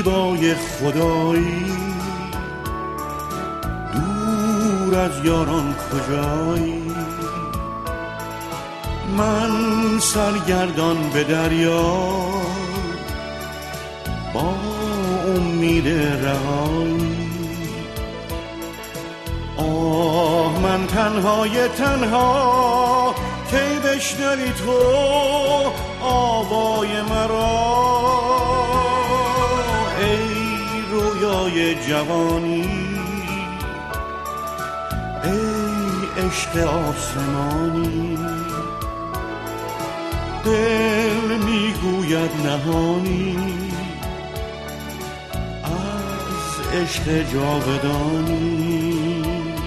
زیبای خدایی، دور از یاران کجایی؟ من سرگردان به دریا با امید رهایی. آه من تنهای تنها، کی بشنوی تو آوای مرا؟ ای رویای جوانی، ای عشق آسمانی، دل میگوید نهانی از عشق جاودانی.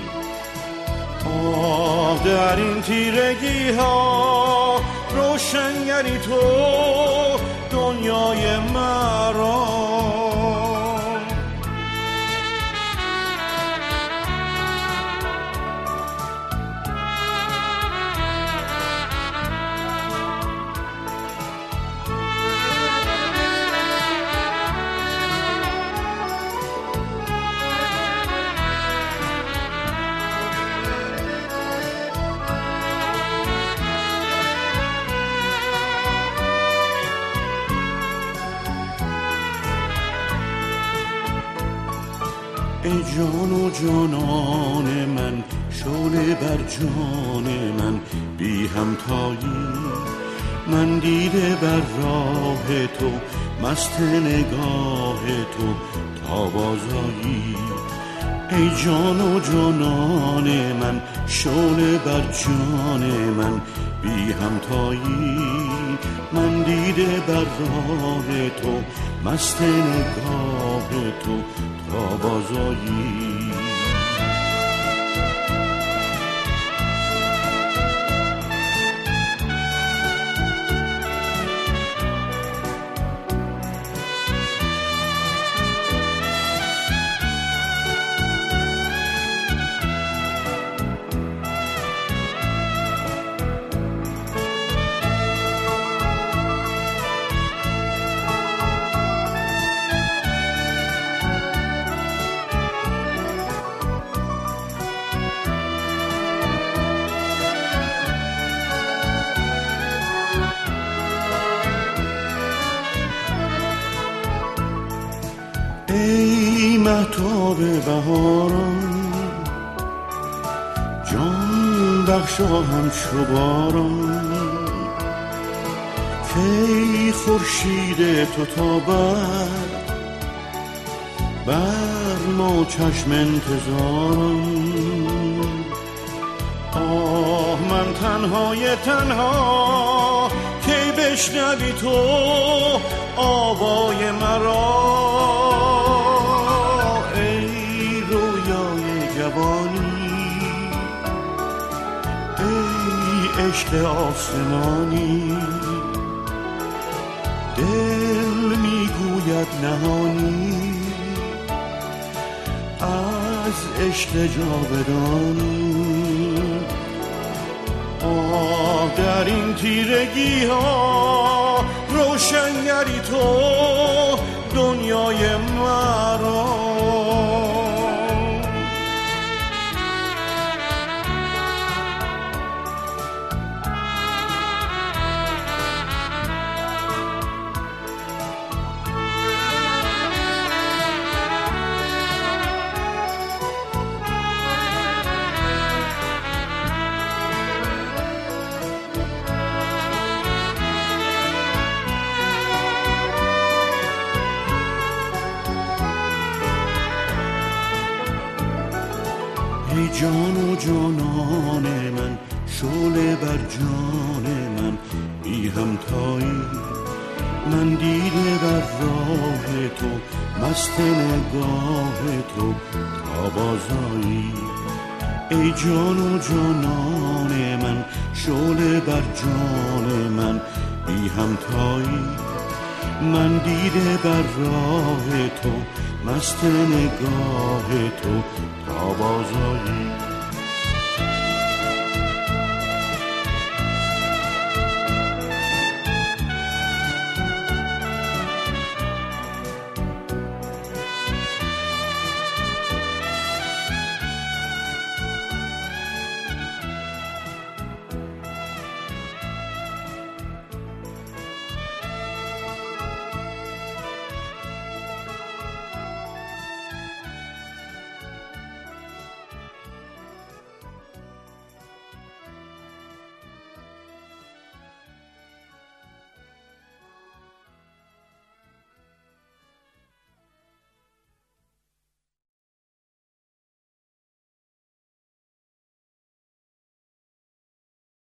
آه در این تیرگی ها روشنگری تو دنیای مرا. ای جان و جانان من، شعله بر جان من بی همتایی. من دیده بر راه تو، مست نگاه تو تا بازایی. ای جان و جانان من، شعله بر جان من بی همتایی. من دیده بر راه تو، مست نگاه تو تا بازایی. ای مهتاب بهاران، جان بخشا همچو باران. کی خورشید تو تابد بر ما چشم انتظاران. آه من تنهای تنها، کی بشنوی تو آوای مرا؟ ای رویای جوانی، ای عشق آسمانی، دل میگوید نهانی از عشق جاودانی. آه در این تیرگی ها روشنگری تو دنیای مرا. ای جان و جانان من، شعله بر جان من بی همتایی. من دیده بر راه تو، مست نگاه تو تا بازایی. ای جان و جانان من، شعله بر جان من بی همتایی. من دیده بر راه تو، مست نگاه تو تا بازایی.